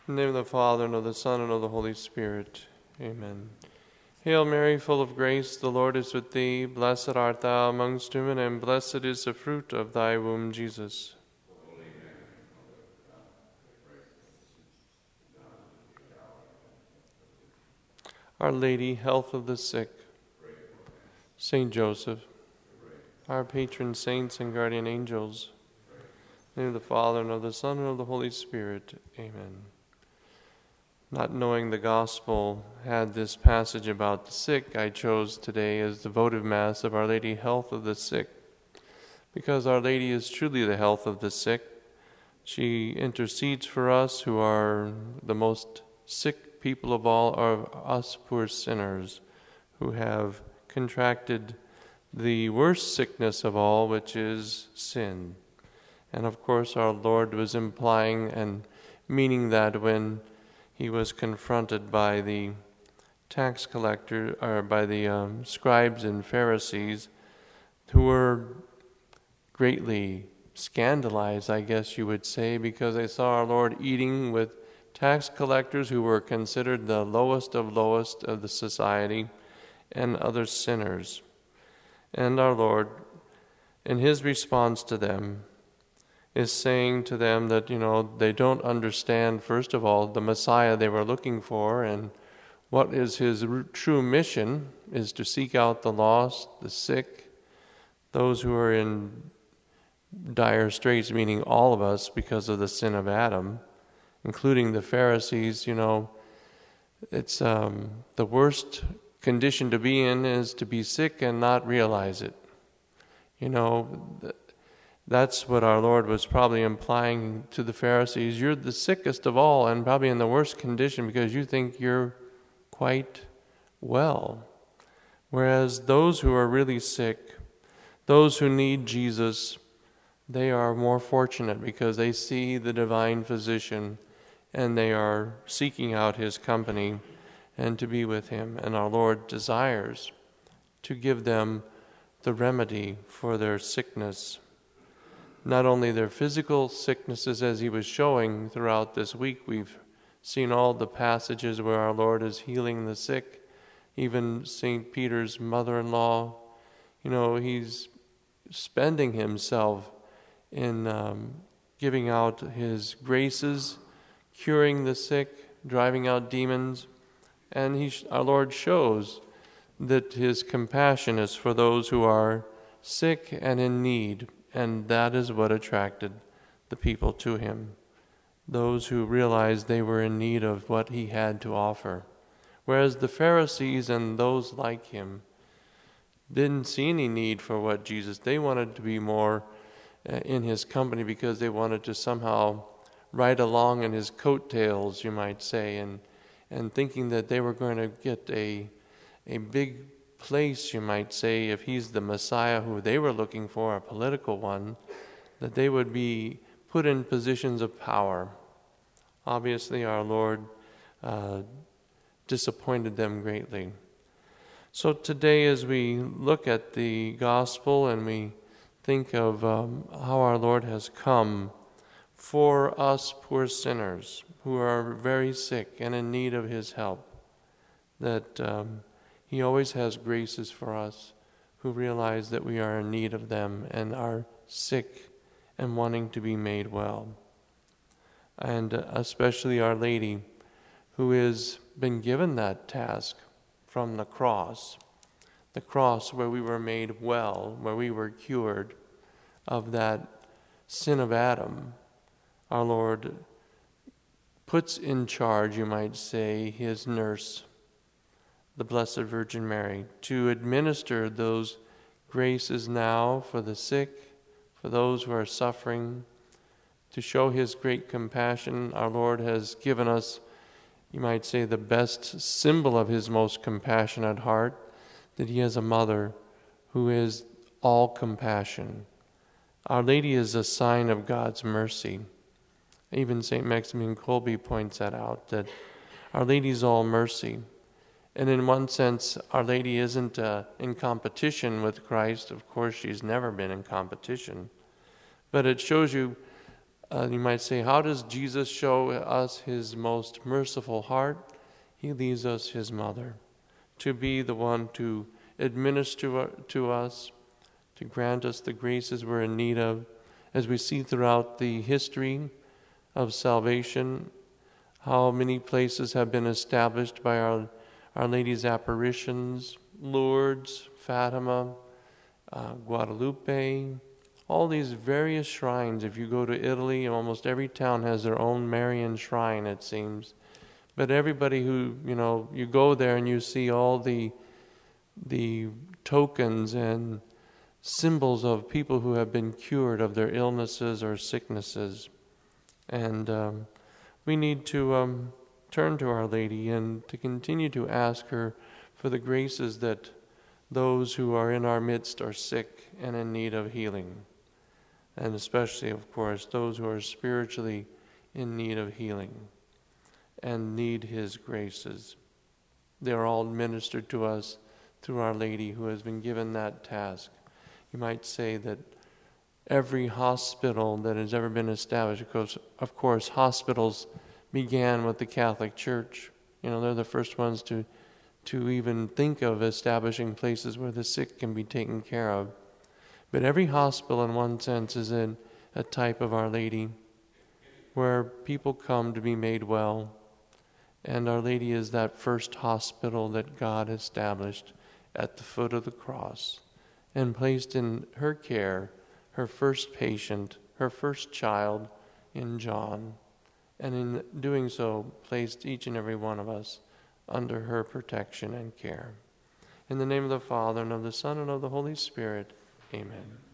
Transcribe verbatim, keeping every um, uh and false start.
In the name of the Father, and of the Son, and of the Holy Spirit. Amen. Hail Mary, full of grace, the Lord is with thee. Blessed art thou amongst women, and blessed is the fruit of thy womb, Jesus. Our Lady, health of the sick. Saint Joseph, our patron saints and guardian angels. In the name of the Father, and of the Son, and of the Holy Spirit. Amen. Not knowing the gospel had this passage about the sick, I chose today as the votive mass of Our Lady, health of the sick. Because Our Lady is truly the health of the sick. She intercedes for us who are the most sick people of all, are us poor sinners who have contracted the worst sickness of all, which is sin. And of course our Lord was implying and meaning that when he was confronted by the tax collector, or by the um, scribes and Pharisees, who were greatly scandalized, I guess you would say, because they saw our Lord eating with tax collectors who were considered the lowest of lowest of the society and other sinners. And our Lord, in his response to them, is saying to them that, you know, they don't understand, first of all, the Messiah they were looking for, and what is his true mission is to seek out the lost, the sick, those who are in dire straits, meaning all of us because of the sin of Adam, including the Pharisees. You know, it's um, the worst condition to be in is to be sick and not realize it. You know, th- That's what our Lord was probably implying to the Pharisees. You're the sickest of all and probably in the worst condition because you think you're quite well. Whereas those who are really sick, those who need Jesus, they are more fortunate because they see the divine physician and they are seeking out his company and to be with him. And our Lord desires to give them the remedy for their sickness. Not only their physical sicknesses, as he was showing throughout this week, we've seen all the passages where our Lord is healing the sick, even Saint Peter's mother-in-law. You know, he's spending himself in um, giving out his graces, curing the sick, driving out demons, and he, our Lord shows that his compassion is for those who are sick and in need. And that is what attracted the people to him, those who realized they were in need of what he had to offer. Whereas the Pharisees and those like him didn't see any need for what Jesus, they wanted to be more in his company because they wanted to somehow ride along in his coattails, you might say, and, and thinking that they were going to get a, a big place, you might say, if he's the Messiah who they were looking for, a political one, that they would be put in positions of power. Obviously, our Lord uh, disappointed them greatly. So today, as we look at the gospel and we think of um, how our Lord has come for us poor sinners who are very sick and in need of his help, that um, he always has graces for us who realize that we are in need of them and are sick and wanting to be made well. And especially Our Lady, who has been given that task from the cross, the cross where we were made well, where we were cured of that sin of Adam. Our Lord puts in charge, you might say, his nurse, the Blessed Virgin Mary, to administer those graces now for the sick, for those who are suffering, to show his great compassion. Our Lord has given us, you might say, the best symbol of his most compassionate heart, that he has a mother who is all compassion. Our Lady is a sign of God's mercy. Even Saint Maximilian Kolbe points that out, that Our Lady is all mercy. And in one sense, Our Lady isn't uh, in competition with Christ. Of course, she's never been in competition. But it shows you Uh, you might say, how does Jesus show us his most merciful heart? He leaves us his mother to be the one to administer to us, to grant us the graces we're in need of. As we see throughout the history of salvation, how many places have been established by Our, Our Lady's apparitions, Lourdes, Fatima, uh, Guadalupe, all these various shrines. If you go to Italy, almost every town has their own Marian shrine, it seems. But everybody who, you know, you go there and you see all the the tokens and symbols of people who have been cured of their illnesses or sicknesses. And um, we need to um, turn to Our Lady and to continue to ask her for the graces that those who are in our midst are sick and in need of healing. And especially, of course, those who are spiritually in need of healing and need his graces. They are all ministered to us through Our Lady, who has been given that task. You might say that every hospital that has ever been established, because of course hospitals began with the Catholic Church. You know, they're the first ones to to even think of establishing places where the sick can be taken care of. But every hospital, in one sense, is in a type of Our Lady, where people come to be made well. And Our Lady is that first hospital that God established at the foot of the cross and placed in her care her first patient, her first child in John. And in doing so, placed each and every one of us under her protection and care. In the name of the Father, and of the Son, and of the Holy Spirit, amen.